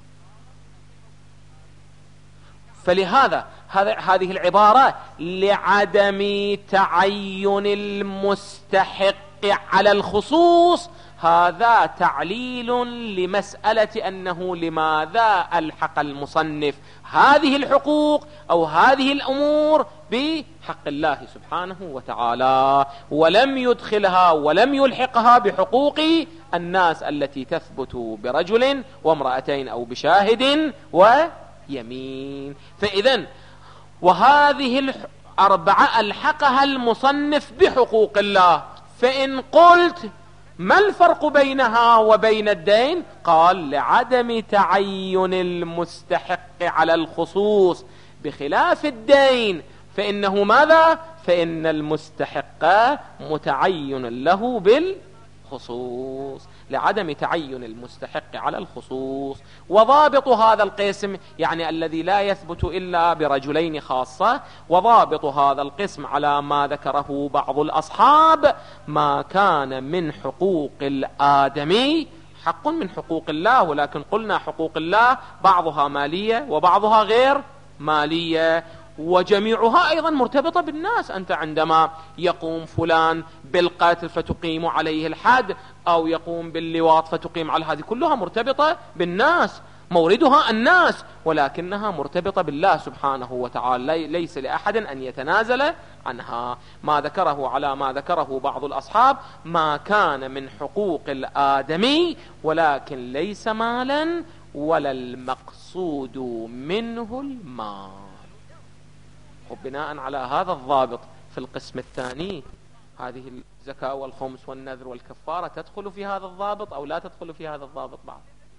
فلهذا هذه العبارة لعدم تعين المستحق على الخصوص، هذا تعليل لمسألة أنه لماذا ألحق المصنف هذه الحقوق أو هذه الأمور بحق الله سبحانه وتعالى، ولم يدخلها ولم يلحقها بحقوق الناس التي تثبت برجل وامرأتين أو بشاهد ويمين. فإذن وهذه الأربعة ألحقها المصنف بحقوق الله. فإن قلت ما الفرق بينها وبين الدين؟ قال لعدم تعين المستحق على الخصوص، بخلاف الدين فإنه ماذا؟ فإن المستحق متعين له بالخصوص، لعدم تعين المستحق على الخصوص. وضابط هذا القسم يعني الذي لا يثبت إلا برجلين خاصة، وضابط هذا القسم على ما ذكره بعض الأصحاب ما كان من حقوق الآدمي حق من حقوق الله، ولكن قلنا حقوق الله بعضها مالية وبعضها غير مالية، وجميعها أيضا مرتبطة بالناس. أنت عندما يقوم فلان بالقتل فتقيم عليه الحد، أو يقوم باللواط فتقيم على، هذه كلها مرتبطة بالناس، موردها الناس، ولكنها مرتبطة بالله سبحانه وتعالى، ليس لأحد أن يتنازل عنها. ما ذكره على ما ذكره بعض الأصحاب ما كان من حقوق الآدمي، ولكن ليس مالا ولا المقصود منه المال. وبناء على هذا الضابط في القسم الثاني هذه الزكاة والخمس والنذر والكفارة تدخل في هذا الضابط أو لا تدخل في هذا الضابط بعد؟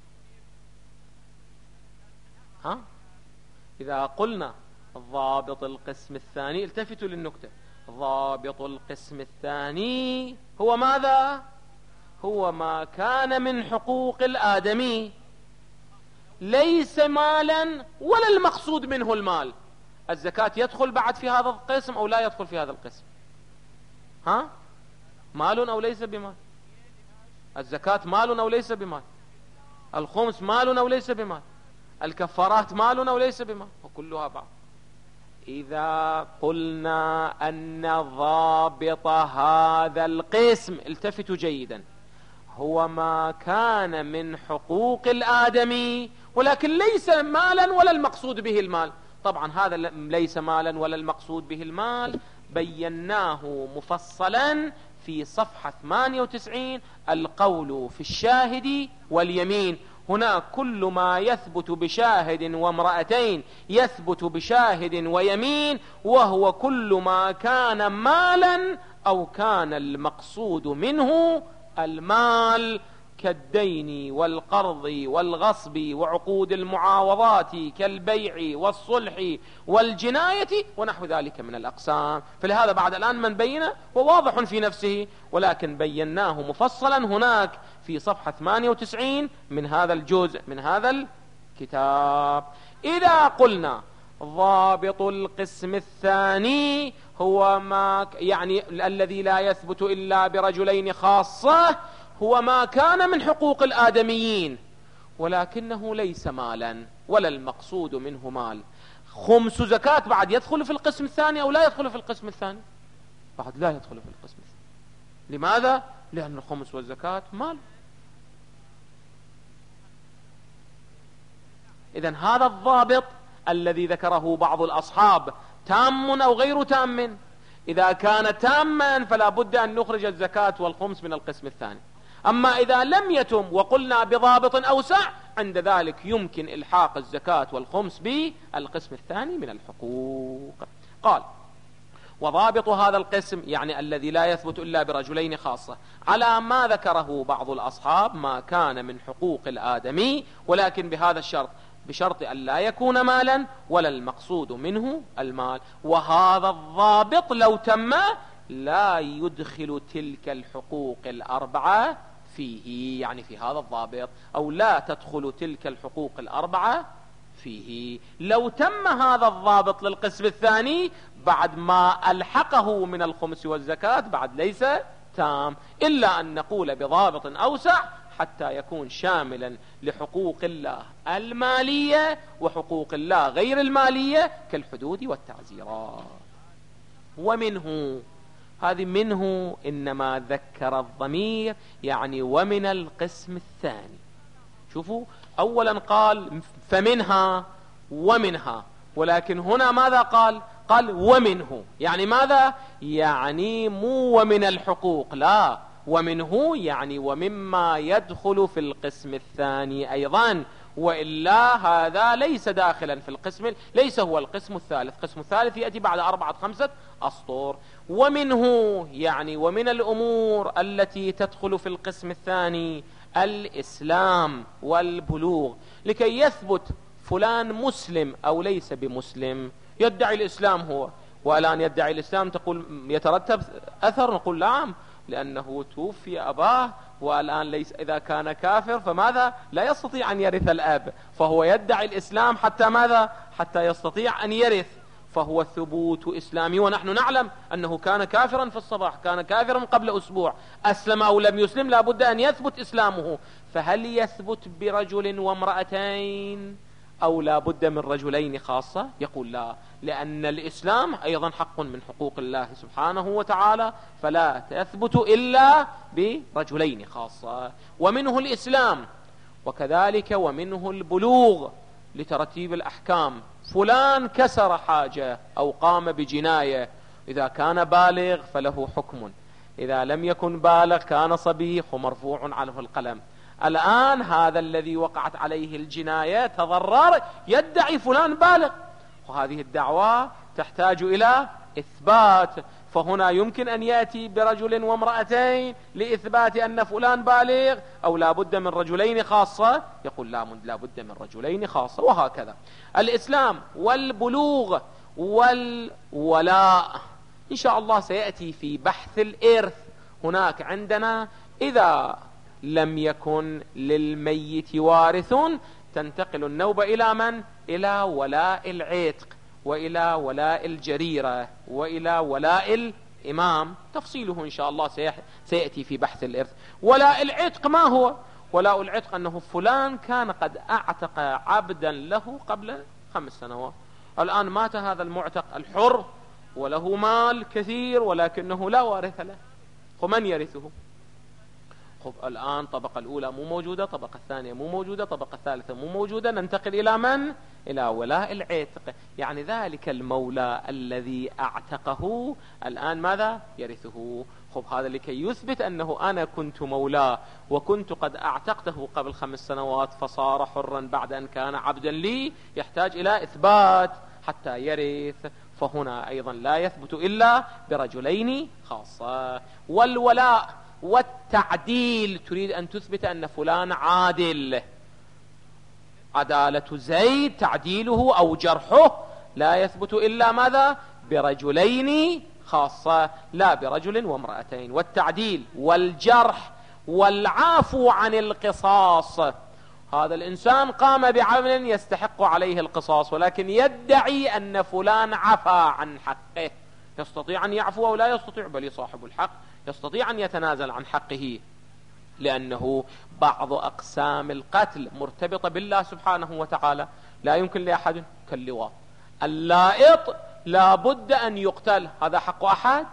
إذا قلنا ضابط القسم الثاني، التفتوا للنكتة، ضابط القسم الثاني هو ماذا؟ هو ما كان من حقوق الآدمي، ليس مالا ولا المقصود منه المال. الزكاة يدخل بعد في هذا القسم أو لا يدخل في هذا القسم؟ مال أو ليس بمال؟ الزكاة مال أو ليس بمال؟ الخمس مال أو ليس بمال؟ الكفارات مال أو ليس بمال، وكلها بعض. إذا قلنا أن ضابط هذا القسم، التفتوا جيدا، هو ما كان من حقوق الآدمي ولكن ليس مالا ولا المقصود به المال. طبعا هذا ليس مالا ولا المقصود به المال بيناه مفصلا في صفحة 98، القول في الشاهد واليمين. هنا كل ما يثبت بشاهد وامرأتين يثبت بشاهد ويمين، وهو كل ما كان مالا أو كان المقصود منه المال، كالدين والقرض والغصب وعقود المعاوضات كالبيع والصلح والجناية ونحو ذلك من الأقسام. فلهذا بعد الآن من بينه وواضح في نفسه، ولكن بيناه مفصلا هناك في صفحة 98 من هذا الجزء من هذا الكتاب. إذا قلنا ضابط القسم الثاني هو ما يعني الذي لا يثبت إلا برجلين خاصة، هو ما كان من حقوق الآدميين ولكنه ليس مالا ولا المقصود منه مال. خمس زكاة بعد يدخل في القسم الثاني أو لا يدخل في القسم الثاني؟ بعد لا يدخل في القسم الثاني. لماذا؟ لأن الخمس والزكاة مال. إذن هذا الضابط الذي ذكره بعض الأصحاب تام أو غير تام؟ إذا كان تاما فلا بد أن نخرج الزكاة والخمس من القسم الثاني. أما إذا لم يتم وقلنا بضابط أوسع، عند ذلك يمكن إلحاق الزكاة والخمس بالقسم الثاني من الحقوق. قال: وضابط هذا القسم يعني الذي لا يثبت إلا برجلين خاصة على ما ذكره بعض الأصحاب ما كان من حقوق الآدمي، ولكن بهذا الشرط، بشرط أن لا يكون مالا ولا المقصود منه المال. وهذا الضابط لو تم لا يدخل تلك الحقوق الأربعة فيه، يعني في هذا الضابط، أو لا تدخل تلك الحقوق الأربعة فيه. لو تم هذا الضابط للقسم الثاني بعد ما ألحقه من الخمس والزكاة بعد ليس تام، إلا أن نقول بضابط أوسع حتى يكون شاملا لحقوق الله المالية وحقوق الله غير المالية كالحدود والتعزيرات. ومنه، هذه منه إنما ذكر الضمير، يعني ومن القسم الثاني. شوفوا، أولا قال فمنها ومنها، ولكن هنا ماذا قال؟ قال ومنه، يعني ماذا؟ يعني مو ومن الحقوق، لا، ومنه يعني ومما يدخل في القسم الثاني أيضا، وإلا هذا ليس داخلا في القسم، ليس هو القسم الثالث. القسم الثالث يأتي بعد 4-5 أسطر. ومنه يعني ومن الأمور التي تدخل في القسم الثاني الإسلام والبلوغ. لكي يثبت فلان مسلم أو ليس بمسلم، يدعي الإسلام هو، والآن يدعي الإسلام، تقول يترتب أثر؟ نقول نعم، لأنه توفي أباه والآن ليس، إذا كان كافر فماذا؟ لا يستطيع أن يرث الأب، فهو يدعي الإسلام حتى ماذا؟ حتى يستطيع أن يرث، فهو ثبوت إسلامي. ونحن نعلم أنه كان كافرا في الصباح، كان كافرا قبل أسبوع، أسلم أو لم يسلم لا بد أن يثبت إسلامه. فهل يثبت برجل وامرأتين أو لا بد من رجلين خاصة؟ يقول لا، لأن الإسلام أيضا حق من حقوق الله سبحانه وتعالى، فلا تثبت إلا برجلين خاصة. ومنه الإسلام، وكذلك ومنه البلوغ لترتيب الأحكام. فلان كسر حاجة أو قام بجناية، إذا كان بالغ فله حكم، إذا لم يكن بالغ كان صبي ومرفوع عنه القلم. الآن هذا الذي وقعت عليه الجناية تضرر، يدعي فلان بالغ، وهذه الدعوة تحتاج إلى إثبات، فهنا يمكن أن يأتي برجل وامرأتين لإثبات أن فلان بالغ، أو لا بد من رجلين خاصة، يقول لا بد من رجلين خاصة. وهكذا الإسلام والبلوغ والولاء إن شاء الله سيأتي في بحث الإرث. هناك عندنا إذا لم يكن للميت وارث تنتقل النوبة إلى من؟ إلى ولاء العتق، وإلى ولاء الجريرة، وإلى ولاء الإمام. تفصيله إن شاء الله سيأتي في بحث الإرث. ولاء العتق ما هو؟ ولاء العتق أنه فلان كان قد أعتق عبدا له قبل 5 سنوات، الآن مات هذا المعتق الحر وله مال كثير ولكنه لا وارث له، ومن يرثه؟ الآن الطبقة الأولى مو موجودة، الطبقة الثانية مو موجودة، الطبقة الثالثة مو موجودة، ننتقل إلى من؟ إلى ولاء العتق. يعني ذلك المولى الذي أعتقه الآن ماذا؟ يرثه. هذا لكي يثبت أنه أنا كنت مولاه وكنت قد أعتقته قبل 5 سنوات فصار حرا بعد أن كان عبدا لي، يحتاج إلى إثبات حتى يرث. فهنا أيضا لا يثبت إلا برجلين خاصة. والولاء والتعديل، تريد أن تثبت أن فلان عادل، عدالة زيد تعديله أو جرحه لا يثبت إلا ماذا؟ برجلين خاصة، لا برجل وامرأتين. والتعديل والجرح والعفو عن القصاص، هذا الإنسان قام بعمل يستحق عليه القصاص ولكن يدعي أن فلان عفى عن حقه، يستطيع أن يعفو أو لا يستطيع؟ بل صاحب الحق يستطيع أن يتنازل عن حقه، لأنه بعض أقسام القتل مرتبطة بالله سبحانه وتعالى، لا يمكن لأحد كاللواط، اللائط لا بد أن يقتل، هذا حق أحد؟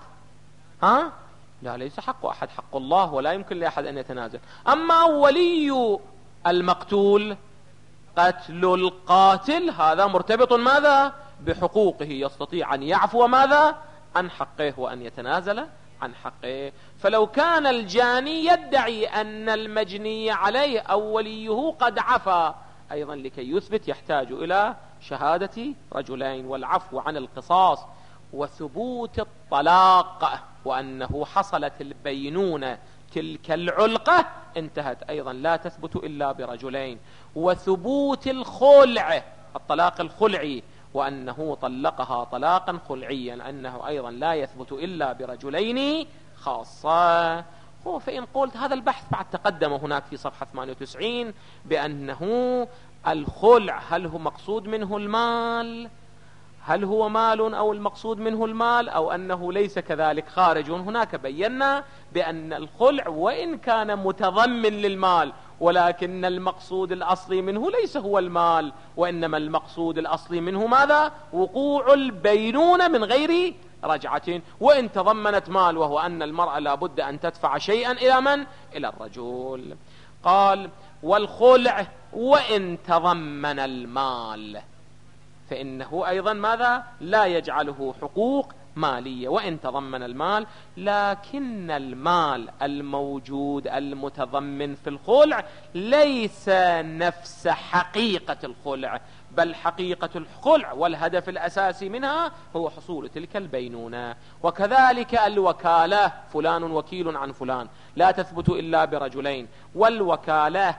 لا، ليس حق أحد، حق الله، ولا يمكن لأحد أن يتنازل. أما ولي المقتول قتل القاتل هذا مرتبط ماذا؟ بحقوقه، يستطيع أن يعفو ماذا؟ عن حقه وأن يتنازل عن حقه. فلو كان الجاني يدعي أن المجني عليه أو وليه قد عفا، أيضا لكي يثبت يحتاج إلى شهادة رجلين والعفو عن القصاص وثبوت الطلاق، وأنه حصلت البينونة تلك العلقة انتهت، أيضا لا تثبت إلا برجلين. وثبوت الخلع، الطلاق الخلعي، وأنه طلقها طلاقا خلعيا، أنه أيضا لا يثبت إلا برجلين خاصة. فإن قلت هذا البحث بعد تقدم هناك في صفحة 98 بأنه الخلع هل هو مقصود منه المال، هل هو مال أو المقصود منه المال، أو أنه ليس كذلك خارج. هناك بينا بأن الخلع وإن كان متضمن للمال ولكن المقصود الأصلي منه ليس هو المال، وإنما المقصود الأصلي منه ماذا؟ وقوع البينونة من غير رجعة، وإن تضمنت مال، وهو أن المرأة لابد أن تدفع شيئا إلى من؟ إلى الرجل. قال والخلع وإن تضمن المال فإنه أيضا ماذا؟ لا يجعله حقوق مالية وإن تضمن المال، لكن المال الموجود المتضمن في الخلع ليس نفس حقيقة الخلع، بل حقيقة الخلع والهدف الأساسي منها هو حصول تلك البينونة. وكذلك الوكالة، فلان وكيل عن فلان، لا تثبت إلا برجلين. والوكالة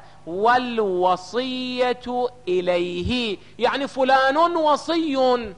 والوصية إليه، يعني فلان وصي،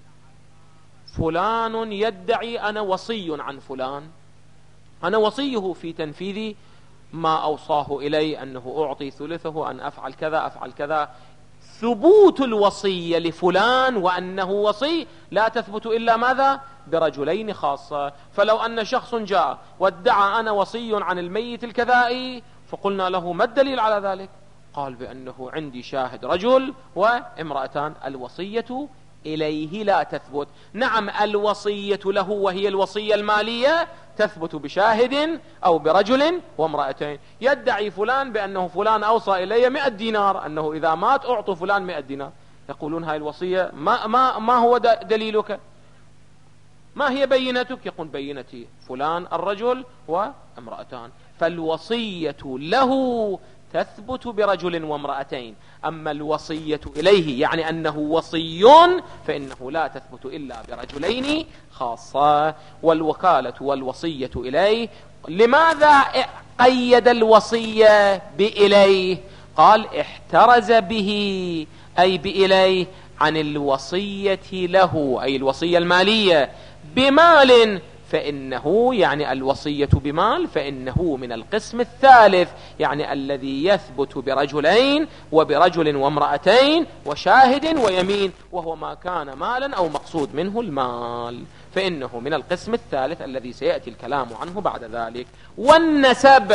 فلان يدعي أنا وصي عن فلان، أنا وصيه في تنفيذ ما أوصاه إلي، أنه أعطي ثلثه، أن أفعل كذا أفعل كذا. ثبوت الوصية لفلان وأنه وصي لا تثبت إلا ماذا؟ برجلين خاصة. فلو أن شخص جاء وادعى أنا وصي عن الميت الكذائي، فقلنا له ما الدليل على ذلك؟ قال بأنه عندي شاهد رجل وامرأتان، الوصية إليه لا تثبت. نعم الوصية له وهي الوصية المالية تثبت بشاهد أو برجل وامرأتين. يدعي فلان بأنه فلان أوصى إلي 100 دينار، أنه إذا مات أعطوا فلان 100 دينار. يقولون هاي الوصية ما هو دليلك؟ ما هي بينتك؟ يقول بينتي فلان الرجل وامرأتان. فالوصية له تثبت برجل وامرأتين، أما الوصية إليه يعني أنه وصي فإنه لا تثبت إلا برجلين خاصة. والوكالة والوصية إليه، لماذا قيد الوصية بإليه؟ قال احترز به أي بإليه عن الوصية له، أي الوصية المالية بمال، فإنه يعني الوصية بمال فإنه من القسم الثالث، يعني الذي يثبت برجلين وبرجل وامرأتين وشاهد ويمين، وهو ما كان مالا أو مقصود منه المال، فإنه من القسم الثالث الذي سيأتي الكلام عنه بعد ذلك. والنسب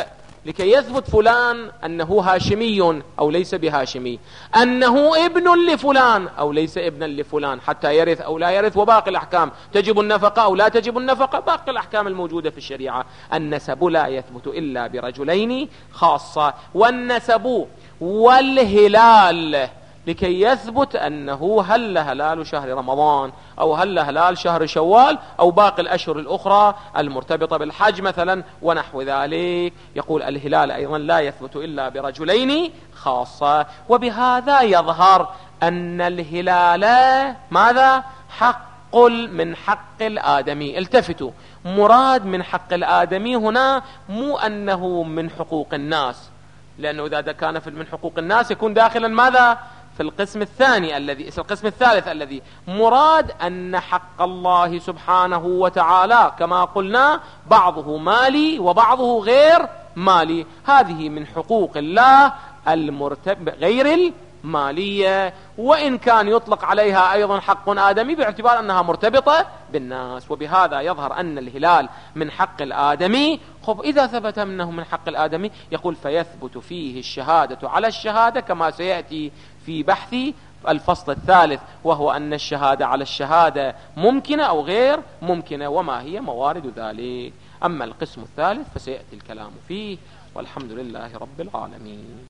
لكي يثبت فلان أنه هاشمي أو ليس بهاشمي، أنه ابن لفلان أو ليس ابنا لفلان، حتى يرث أو لا يرث، وباقي الأحكام تجب النفقة أو لا تجب النفقة، باقي الأحكام الموجودة في الشريعة. النسب لا يثبت إلا برجلين خاصة، والنسب والهلال لكي يثبت أنه هل هلال شهر رمضان أو هل هلال شهر شوال أو باقي الأشهر الأخرى المرتبطة بالحج مثلا ونحو ذلك. يقول الهلال أيضا لا يثبت إلا برجلين خاصة. وبهذا يظهر أن الهلال ماذا؟ حق من حق الآدمي. التفتوا، مراد من حق الآدمي هنا مو أنه من حقوق الناس، لأنه إذا كان من حقوق الناس يكون داخلا ماذا؟ في القسم الثاني القسم الثالث الذي مراد أن حق الله سبحانه وتعالى كما قلنا بعضه مالي وبعضه غير مالي. هذه من حقوق الله غير المالية، وإن كان يطلق عليها أيضا حق آدمي باعتبار أنها مرتبطة بالناس. وبهذا يظهر أن الهلال من حق الآدمي. إذا ثبت منه من حق الآدمي يقول فيثبت فيه الشهادة على الشهادة كما سيأتي في بحث الفصل الثالث، وهو أن الشهادة على الشهادة ممكنة أو غير ممكنة وما هي موارد ذلك. أما القسم الثالث فسيأتي الكلام فيه، والحمد لله رب العالمين.